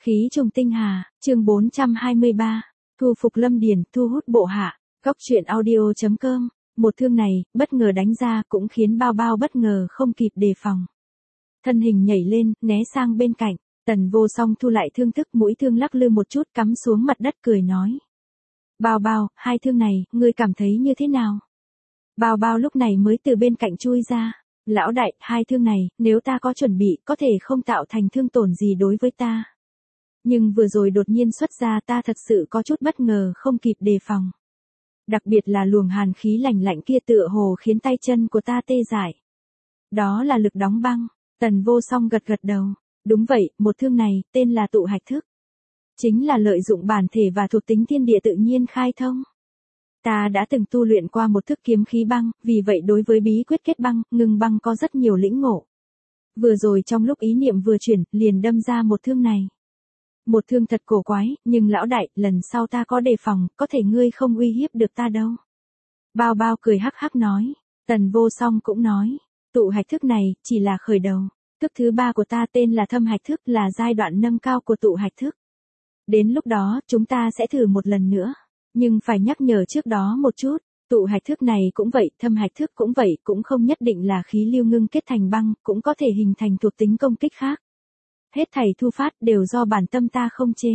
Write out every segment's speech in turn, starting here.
Khí trùng tinh hà, chương 423, thu phục Lâm Điền, thu hút bộ hạ, góc truyện audio.com, một thương này, bất ngờ đánh ra cũng khiến Bao Bao bất ngờ không kịp đề phòng. Thân hình nhảy lên, né sang bên cạnh, Tần Vô Song thu lại thương thức, mũi thương lắc lư một chút cắm xuống mặt đất cười nói. Bao Bao, hai thương này, ngươi cảm thấy như thế nào? Bao Bao lúc này mới từ bên cạnh chui ra. Lão đại, hai thương này, nếu ta có chuẩn bị, có thể không tạo thành thương tổn gì đối với ta. Nhưng vừa rồi đột nhiên xuất ra ta thật sự có chút bất ngờ không kịp đề phòng. Đặc biệt là luồng hàn khí lạnh lạnh kia tựa hồ khiến tay chân của ta tê dại. Đó là lực đóng băng, Tần Vô Song gật gật đầu. Đúng vậy, một thương này, tên là tụ hạch thức. Chính là lợi dụng bản thể và thuộc tính thiên địa tự nhiên khai thông. Ta đã từng tu luyện qua một thức kiếm khí băng, vì vậy đối với bí quyết kết băng, ngừng băng có rất nhiều lĩnh ngộ. Vừa rồi trong lúc ý niệm vừa chuyển, liền đâm ra một thương này. Một thương thật cổ quái, nhưng lão đại, lần sau ta có đề phòng, có thể ngươi không uy hiếp được ta đâu. Bao Bao cười hắc hắc nói. Tần Vô Song cũng nói, tụ hạch thức này, chỉ là khởi đầu. Thức thứ 3 của ta tên là thâm hạch thức, là giai đoạn nâng cao của tụ hạch thức. Đến lúc đó, chúng ta sẽ thử một lần nữa. Nhưng phải nhắc nhở trước đó một chút, tụ hạch thức này cũng vậy, thâm hạch thức cũng vậy, cũng không nhất định là khí lưu ngưng kết thành băng, cũng có thể hình thành thuộc tính công kích khác. Hết thảy thu phát đều do bản tâm ta không chế.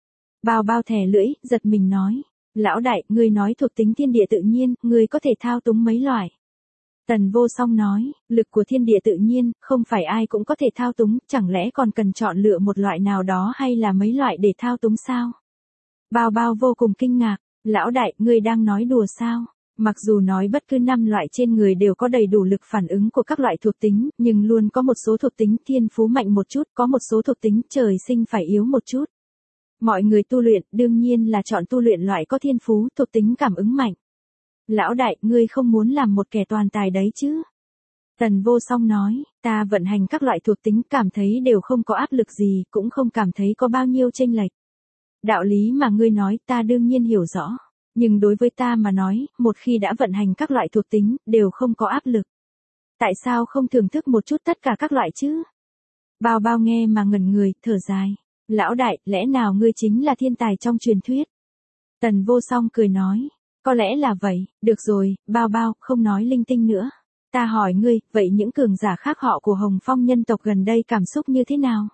Bao Bao thè lưỡi, giật mình nói. Lão đại, ngươi nói thuộc tính thiên địa tự nhiên, ngươi có thể thao túng mấy loại. Tần Vô Song nói, lực của thiên địa tự nhiên, không phải ai cũng có thể thao túng, chẳng lẽ còn cần chọn lựa một loại nào đó hay là mấy loại để thao túng sao? Bao Bao vô cùng kinh ngạc, lão đại, ngươi đang nói đùa sao? Mặc dù nói bất cứ 5 loại trên người đều có đầy đủ lực phản ứng của các loại thuộc tính, nhưng luôn có một số thuộc tính thiên phú mạnh một chút, có một số thuộc tính trời sinh phải yếu một chút. Mọi người tu luyện, đương nhiên là chọn tu luyện loại có thiên phú, thuộc tính cảm ứng mạnh. Lão đại, ngươi không muốn làm một kẻ toàn tài đấy chứ? Tần Vô Song nói, ta vận hành các loại thuộc tính cảm thấy đều không có áp lực gì, cũng không cảm thấy có bao nhiêu chênh lệch. Đạo lý mà ngươi nói ta đương nhiên hiểu rõ. Nhưng đối với ta mà nói, một khi đã vận hành các loại thuộc tính, đều không có áp lực. Tại sao không thưởng thức một chút tất cả các loại chứ? Bao Bao nghe mà ngẩn người, thở dài. Lão đại, lẽ nào ngươi chính là thiên tài trong truyền thuyết? Tần Vô Song cười nói. Có lẽ là vậy, được rồi, Bao Bao, không nói linh tinh nữa. Ta hỏi ngươi, vậy những cường giả khác họ của Hồng Phong nhân tộc gần đây cảm xúc như thế nào?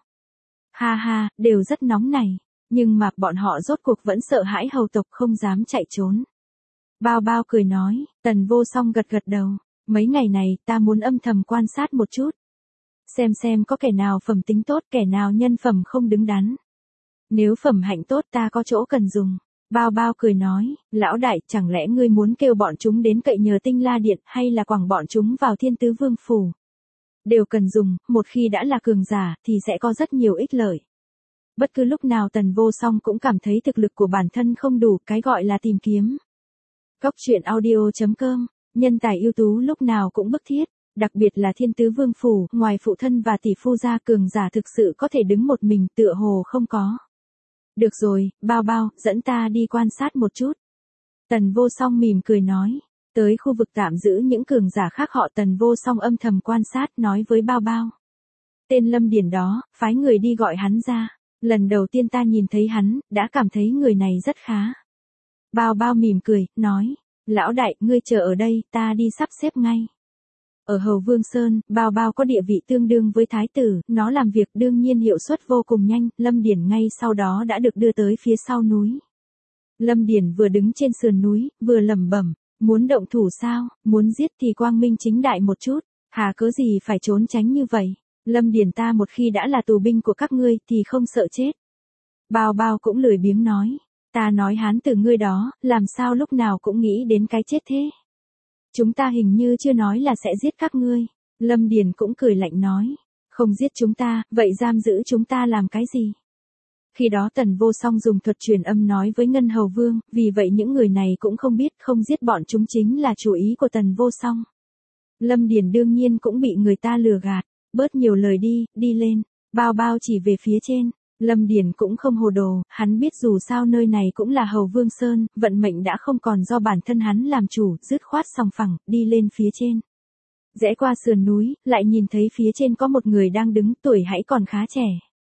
Ha ha, đều rất nóng này. Nhưng mà bọn họ rốt cuộc vẫn sợ hãi hầu tộc không dám chạy trốn. Bao Bao cười nói, Tần Vô Song gật gật đầu. Mấy ngày này ta muốn âm thầm quan sát một chút. Xem có kẻ nào phẩm tính tốt, kẻ nào nhân phẩm không đứng đắn. Nếu phẩm hạnh tốt ta có chỗ cần dùng. Bao Bao cười nói, lão đại, chẳng lẽ ngươi muốn kêu bọn chúng đến cậy nhờ Tinh La Điện hay là quẳng bọn chúng vào Thiên Tứ Vương Phủ? Đều cần dùng, một khi đã là cường giả thì sẽ có rất nhiều ích lợi. Bất cứ lúc nào Tần Vô Song cũng cảm thấy thực lực của bản thân không đủ, cái gọi là tìm kiếm. Góc truyện audio.com, nhân tài ưu tú lúc nào cũng bức thiết, đặc biệt là Thiên Tứ Vương Phủ, ngoài phụ thân và tỷ phu gia cường giả thực sự có thể đứng một mình tựa hồ không có. Được rồi, Bao Bao, dẫn ta đi quan sát một chút. Tần Vô Song mỉm cười nói, tới khu vực tạm giữ những cường giả khác họ Tần Vô Song âm thầm quan sát nói với Bao Bao. Tên Lâm Điền đó, phái người đi gọi hắn ra. Lần đầu tiên ta nhìn thấy hắn, đã cảm thấy người này rất khá. Bao Bao mỉm cười, nói, lão đại, ngươi chờ ở đây, ta đi sắp xếp ngay. Ở Hầu Vương Sơn, Bao Bao có địa vị tương đương với thái tử, nó làm việc đương nhiên hiệu suất vô cùng nhanh, Lâm Điền ngay sau đó đã được đưa tới phía sau núi. Lâm Điền vừa đứng trên sườn núi, vừa lẩm bẩm, muốn động thủ sao, muốn giết thì quang minh chính đại một chút, hà cớ gì phải trốn tránh như vậy. Lâm Điền ta một khi đã là tù binh của các ngươi thì không sợ chết. Bao Bao cũng lười biếng nói, ta nói hán tử ngươi đó, làm sao lúc nào cũng nghĩ đến cái chết thế. Chúng ta hình như chưa nói là sẽ giết các ngươi. Lâm Điền cũng cười lạnh nói, không giết chúng ta, vậy giam giữ chúng ta làm cái gì? Khi đó Tần Vô Song dùng thuật truyền âm nói với Ngân Hầu Vương, vì vậy những người này cũng không biết không giết bọn chúng chính là chủ ý của Tần Vô Song. Lâm Điền đương nhiên cũng bị người ta lừa gạt. Bớt nhiều lời đi, đi lên. Bao Bao chỉ về phía trên. Lâm Điền cũng không hồ đồ, hắn biết dù sao nơi này cũng là Hầu Vương Sơn, vận mệnh đã không còn do bản thân hắn làm chủ, dứt khoát sòng phẳng, đi lên phía trên. Rẽ qua sườn núi, lại nhìn thấy phía trên có một người đang đứng, tuổi hãy còn khá trẻ.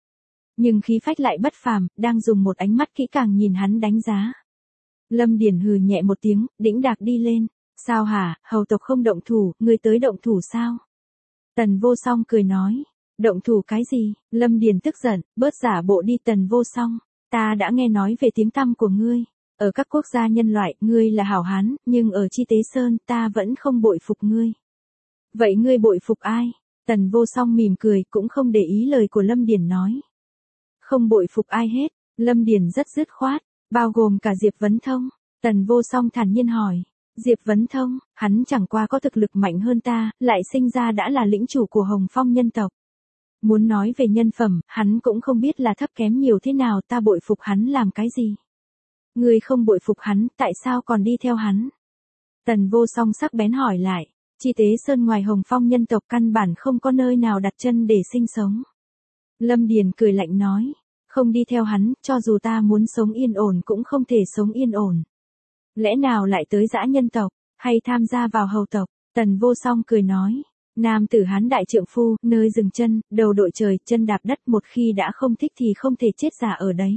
nhưng khí phách lại bất phàm, đang dùng một ánh mắt kỹ càng nhìn hắn đánh giá. Lâm Điền hừ nhẹ một tiếng, đĩnh đạc đi lên. Sao hả, hầu tộc không động thủ, ngươi tới động thủ sao? Tần Vô Song cười nói. Động thủ cái gì? Lâm Điền tức giận, bớt giả bộ đi. Tần Vô Song, ta đã nghe nói về tiếng tăm của ngươi. Ở các quốc gia nhân loại, ngươi là hảo hán, nhưng ở Chi Tế Sơn, ta vẫn không bội phục ngươi. Vậy ngươi bội phục ai? Tần Vô Song mỉm cười, cũng không để ý lời của Lâm Điền nói. Không bội phục ai hết, Lâm Điền rất dứt khoát, bao gồm cả Diệp Vấn Thông. Tần Vô Song thản nhiên hỏi. Diệp Vấn Thông, hắn chẳng qua có thực lực mạnh hơn ta, lại sinh ra đã là lĩnh chủ của Hồng Phong nhân tộc. Muốn nói về nhân phẩm, hắn cũng không biết là thấp kém nhiều thế nào, ta bội phục hắn làm cái gì. Ngươi không bội phục hắn, tại sao còn đi theo hắn? Tần Vô Song sắc bén hỏi lại. Chi Tế Sơn ngoài Hồng Phong nhân tộc căn bản không có nơi nào đặt chân để sinh sống. Lâm Điền cười lạnh nói. Không đi theo hắn, cho dù ta muốn sống yên ổn cũng không thể sống yên ổn. Lẽ nào lại tới dã nhân tộc, hay tham gia vào hầu tộc? Tần Vô Song cười nói. Nam tử hán đại trượng phu, nơi dừng chân, đầu đội trời, chân đạp đất, một khi đã không thích thì không thể chết giả ở đấy.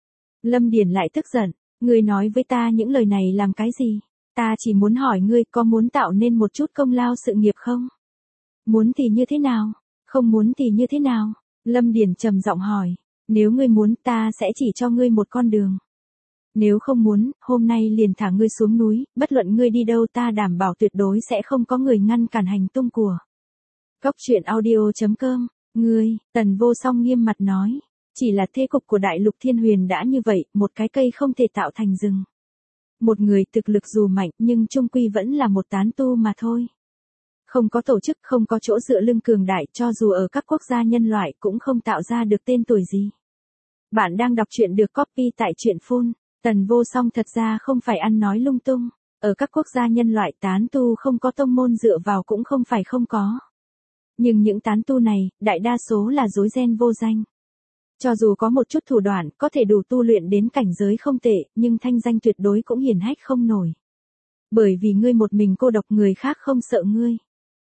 Lâm Điền lại tức giận. Ngươi nói với ta những lời này làm cái gì? Ta chỉ muốn hỏi ngươi có muốn tạo nên một chút công lao sự nghiệp không? Muốn thì như thế nào? Không muốn thì như thế nào? Lâm Điền trầm giọng hỏi. Nếu ngươi muốn, ta sẽ chỉ cho ngươi một con đường. Nếu không muốn, hôm nay liền thả ngươi xuống núi, bất luận ngươi đi đâu ta đảm bảo tuyệt đối sẽ không có người ngăn cản hành tung của. Góc truyện audio.com. Ngươi, Tần Vô Song nghiêm mặt nói. Chỉ là thế cục của đại lục thiên huyền đã như vậy, một cái cây không thể tạo thành rừng. Một người thực lực dù mạnh nhưng chung quy vẫn là một tán tu mà thôi. Không có tổ chức, không có chỗ dựa lưng cường đại, cho dù ở các quốc gia nhân loại cũng không tạo ra được tên tuổi gì. Bạn đang đọc truyện được copy tại truyện Phun. Tần Vô Song thật ra không phải ăn nói lung tung. Ở các quốc gia nhân loại tán tu không có tông môn dựa vào cũng không phải không có. Nhưng những tán tu này, đại đa số là rối ren vô danh. Cho dù có một chút thủ đoạn, có thể đủ tu luyện đến cảnh giới không tệ, nhưng thanh danh tuyệt đối cũng hiển hách không nổi. Bởi vì ngươi một mình cô độc, người khác không sợ ngươi.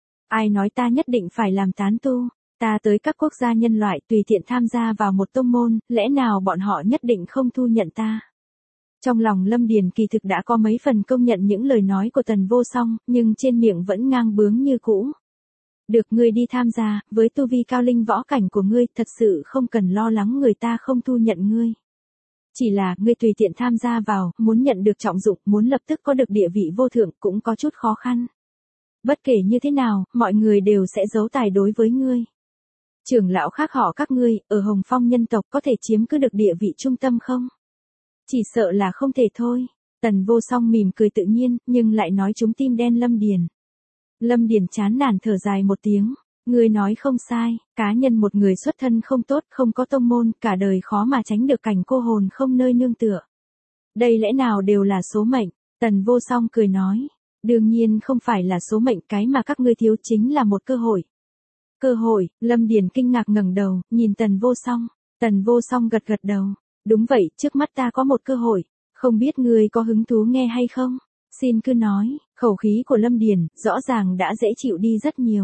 Ai nói ta nhất định phải làm tán tu? Ta tới các quốc gia nhân loại tùy tiện tham gia vào một tông môn, lẽ nào bọn họ nhất định không thu nhận ta? Trong lòng Lâm Điền kỳ thực đã có mấy phần công nhận những lời nói của Tần Vô Song, nhưng trên miệng vẫn ngang bướng như cũ. Được, ngươi đi tham gia, với tu vi cao linh võ cảnh của ngươi, thật sự không cần lo lắng người ta không thu nhận ngươi. Chỉ là, ngươi tùy tiện tham gia vào, muốn nhận được trọng dụng, muốn lập tức có được địa vị vô thượng, cũng có chút khó khăn. Bất kể như thế nào, mọi người đều sẽ giấu tài đối với ngươi. Trưởng lão khác họ các ngươi, ở Hồng Phong nhân tộc có thể chiếm cứ được địa vị trung tâm không? Chỉ sợ là không thể thôi. Tần Vô Song mỉm cười tự nhiên, nhưng lại nói trúng tim đen Lâm Điền. Lâm Điền chán nản thở dài một tiếng. Ngươi nói không sai, cá nhân một người xuất thân không tốt, không có tông môn, cả đời khó mà tránh được cảnh cô hồn không nơi nương tựa. Đây lẽ nào đều là số mệnh? Tần Vô Song cười nói. Đương nhiên không phải là số mệnh, cái mà các ngươi thiếu chính là một cơ hội. Cơ hội? Lâm Điền kinh ngạc ngẩng đầu, nhìn Tần Vô Song. Tần Vô Song gật gật đầu. Đúng vậy, trước mắt ta có một cơ hội. Không biết ngươi có hứng thú nghe hay không? Xin cứ nói. Khẩu khí của Lâm Điền, rõ ràng đã dễ chịu đi rất nhiều.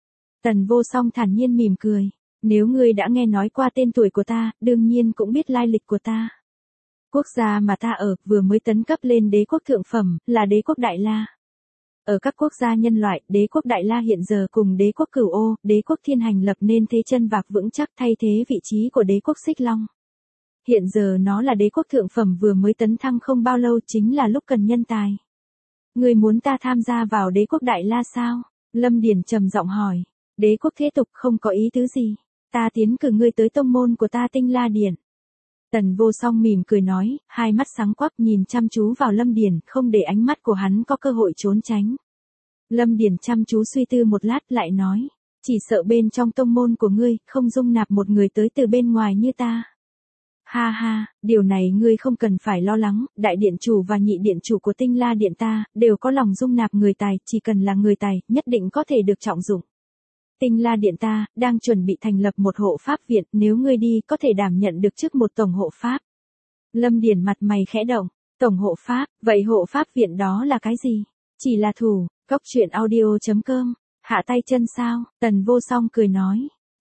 Tần Vô Song thản nhiên mỉm cười. Nếu ngươi đã nghe nói qua tên tuổi của ta, đương nhiên cũng biết lai lịch của ta. Quốc gia mà ta ở, vừa mới tấn cấp lên đế quốc thượng phẩm, là đế quốc Đại La. Ở các quốc gia nhân loại, đế quốc Đại La hiện giờ cùng đế quốc Cửu Ô, đế quốc Thiên Hành lập nên thế chân vạc vững chắc thay thế vị trí của đế quốc Xích Long. Hiện giờ nó là đế quốc thượng phẩm vừa mới tấn thăng không bao lâu, chính là lúc cần nhân tài. Ngươi muốn ta tham gia vào đế quốc Đại La sao? Lâm Điền trầm giọng hỏi. Đế quốc thế tục không có ý tứ gì. Ta tiến cử ngươi tới tông môn của ta Tinh La Điện. Tần Vô Song mỉm cười nói, hai mắt sáng quắc nhìn chăm chú vào Lâm Điền, không để ánh mắt của hắn có cơ hội trốn tránh. Lâm Điền chăm chú suy tư một lát lại nói, chỉ sợ bên trong tông môn của ngươi, không dung nạp một người tới từ bên ngoài như ta. Ha ha, điều này ngươi không cần phải lo lắng, đại điện chủ và nhị điện chủ của Tinh La Điện ta, đều có lòng dung nạp người tài, chỉ cần là người tài, nhất định có thể được trọng dụng. Tinh La Điện ta, đang chuẩn bị thành lập một hộ pháp viện, nếu ngươi đi, có thể đảm nhận được chức một tổng hộ pháp. Lâm Điền mặt mày khẽ động, tổng hộ pháp, vậy hộ pháp viện đó là cái gì? Chỉ là thủ, góc truyện audio.com, hạ tay chân sao? Tần Vô Song cười nói,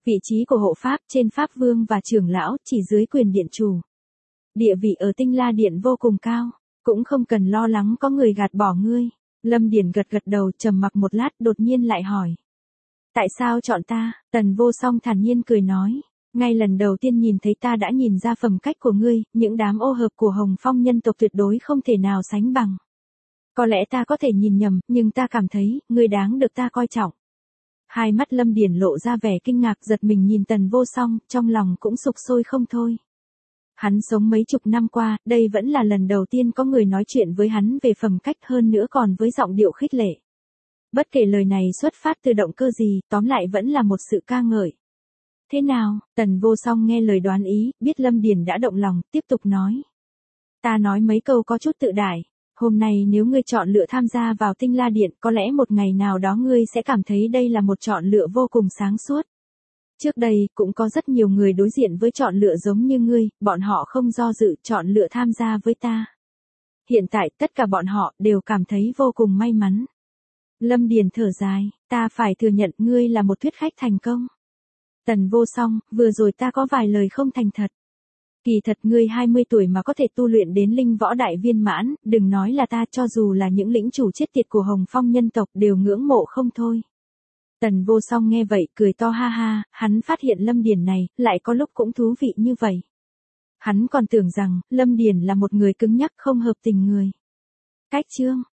Vị trí của hộ pháp trên pháp vương và trưởng lão chỉ dưới quyền điện chủ. Địa vị ở Tinh La Điện vô cùng cao, cũng không cần lo lắng có người gạt bỏ ngươi. Lâm Điền gật gật đầu, trầm mặc một lát, đột nhiên lại hỏi. Tại sao chọn ta? Tần Vô Song thản nhiên cười nói. Ngay lần đầu tiên nhìn thấy ta đã nhìn ra phẩm cách của ngươi, những đám ô hợp của Hồng Phong nhân tộc tuyệt đối không thể nào sánh bằng. Có lẽ ta có thể nhìn nhầm, nhưng ta cảm thấy, ngươi đáng được ta coi trọng. Hai mắt Lâm Điền lộ ra vẻ kinh ngạc, giật mình nhìn Tần Vô Song, trong lòng cũng sục sôi không thôi. Hắn sống mấy chục năm qua, đây vẫn là lần đầu tiên có người nói chuyện với hắn về phẩm cách, hơn nữa còn với giọng điệu khích lệ. Bất kể lời này xuất phát từ động cơ gì, tóm lại vẫn là một sự ca ngợi. Thế nào? Tần Vô Song nghe lời đoán ý, biết Lâm Điền đã động lòng, tiếp tục nói. Ta nói mấy câu có chút tự đại. Hôm nay nếu ngươi chọn lựa tham gia vào Tinh La Điện, có lẽ một ngày nào đó ngươi sẽ cảm thấy đây là một chọn lựa vô cùng sáng suốt. Trước đây, cũng có rất nhiều người đối diện với chọn lựa giống như ngươi, bọn họ không do dự chọn lựa tham gia với ta. Hiện tại, tất cả bọn họ đều cảm thấy vô cùng may mắn. Lâm Điền thở dài, ta phải thừa nhận ngươi là một thuyết khách thành công. Tần Vô Song, vừa rồi ta có vài lời không thành thật. Kỳ thật ngươi 20 tuổi mà có thể tu luyện đến linh võ đại viên mãn, đừng nói là ta, cho dù là những lĩnh chủ chết tiệt của Hồng Phong nhân tộc đều ngưỡng mộ không thôi. Tần Vô Song nghe vậy cười to ha ha, hắn phát hiện Lâm Điền này, lại có lúc cũng thú vị như vậy. Hắn còn tưởng rằng, Lâm Điền là một người cứng nhắc không hợp tình người. Cách chương